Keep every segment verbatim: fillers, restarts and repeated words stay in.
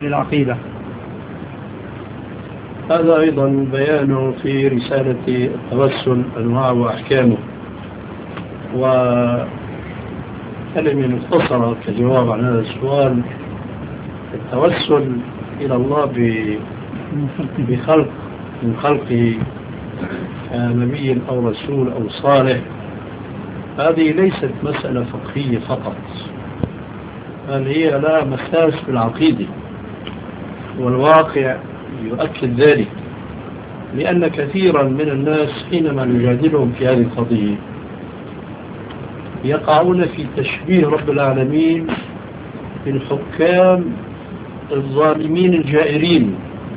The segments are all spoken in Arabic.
العقيدة. هذا أيضا بيان في رسالة التوسل أنواع وأحكامه، وكلمة مختصرة كجواب عن هذا السؤال. التوسل إلى الله بخلق من خلقه نبي أو رسول أو صالح، هذه ليست مسألة فقهية فقط، بل هي لها مساس في العقيدة، والواقع يؤكد ذلك، لأن كثيرا من الناس حينما نجادلهم في هذه القضية يقعون في تشبيه رب العالمين بالحكام الظالمين الجائرين،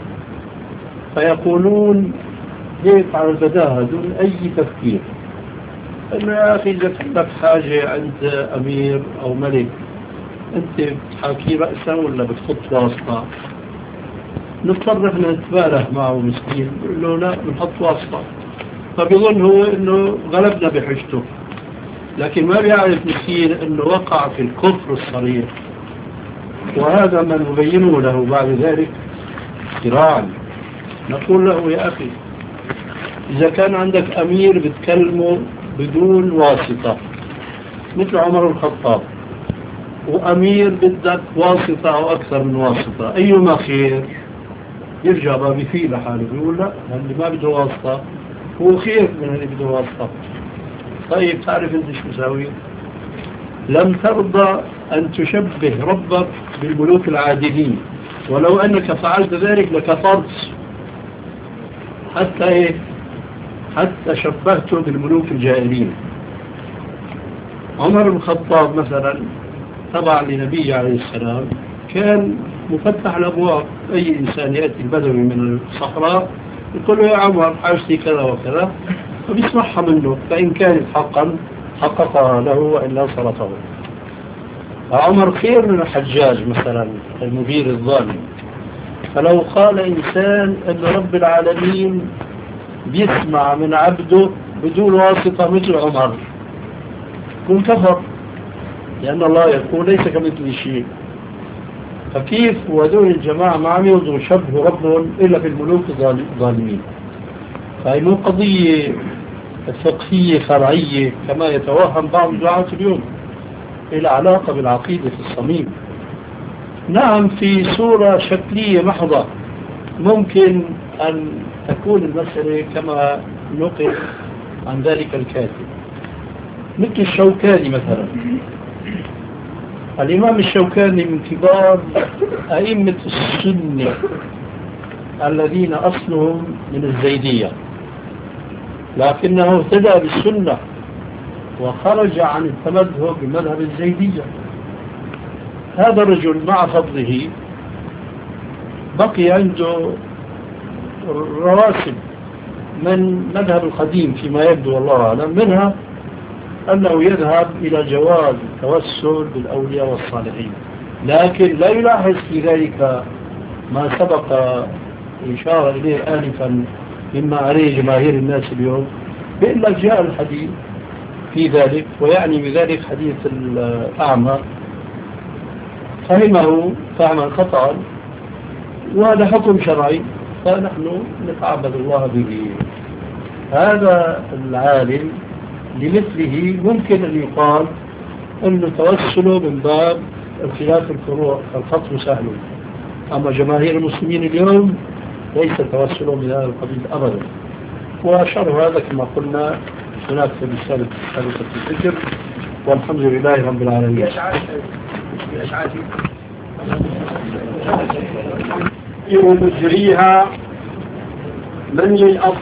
فيقولون هيك على البداهة دون أي تفكير أنه يا أخي إذا لك حاجة عند أمير أو ملك أنت بتحاكي رأسا ولا بتخط واسطة؟ نضطر احنا نتباله معه مسكين، نقول له لا بنحط واسطة، فبيظن هو انه غلبنا بحجته، لكن ما بيعرف مسكين انه وقع في الكفر الصريح، وهذا ما نبينه له بعد ذلك صراعا. نقول له يا أخي إذا كان عندك أمير بتكلمه بدون واسطة مثل عمر الخطاب، وأمير بدك واسطة أو أكثر من واسطة، أيما خير؟ يرجع بابي فيه لحاله بيقول لا، اللي ما بده واسطة هو خير من اللي بده واسطة. طيب تعرف انت شو مساوي؟ لم ترضى أن تشبه ربك بالملوك العادلين، ولو أنك فعلت ذلك لكفرت. حتى إيه؟ حتى شبهته بالملوك الجائرين. عمر بن الخطاب مثلا تبع لنبي عليه السلام كان مفتح الأبواب، أي إنسان يأتي البدوي من الصحراء يقول له يا عمر حاجتي كذا وكذا، فبيسمعها منه، فإن كانت حقا حققها له وإلا صرفه. عمر خير من الحجاج مثلا المدير الظالم. فلو قال إنسان أن رب العالمين بيسمع من عبده بدون واسطة مثل عمر كن كفر، لأن الله يقول ليس كمثل شيء. فكيف وهذول الجماعة ما عم يوضعوا شبه ربهم إلا في الملوك الظالمين؟ فهي مو قضية فقهية فرعية كما يتوهم بعض الدعاة اليوم، إلى علاقة بالعقيدة في الصميم. نعم في صورة شكلية محضة ممكن أن تكون المسألة كما نقل عن ذلك الكاتب، مثل الشوكاني مثلا. الإمام الشوكاني من كبار أئمة السنة الذين أصلهم من الزيدية، لكنه اهتدى بالسنة وخرج عن التمذهب بمذهب الزيدية. هذا الرجل مع فضله بقي عنده رواسب من مذهب القديم فيما يبدو والله أعلم، منها أنه يذهب إلى جواز التوسل بالأولياء والصالحين، لكن لا يلاحظ في ذلك ما سبق إشارة إليه آنفا مما عليه جماهير الناس اليوم، بإلا جاء الحديث في ذلك، ويعني بذلك حديث الأعمى فهمه فهما خطأ، وهذا حكم شرعي فنحن نتعبد الله به. هذا العالم لمثله ممكن أن يقال أنه توسله من باب الخلاف الفروع فالخطر سهل، أما جماهير المسلمين اليوم ليس توسله من هذا القبيل أبدا. وشرح هذا كما قلنا هناك في رسالة حديثة الفكر، والحمد لله رب العالمين. يجريها من للأصل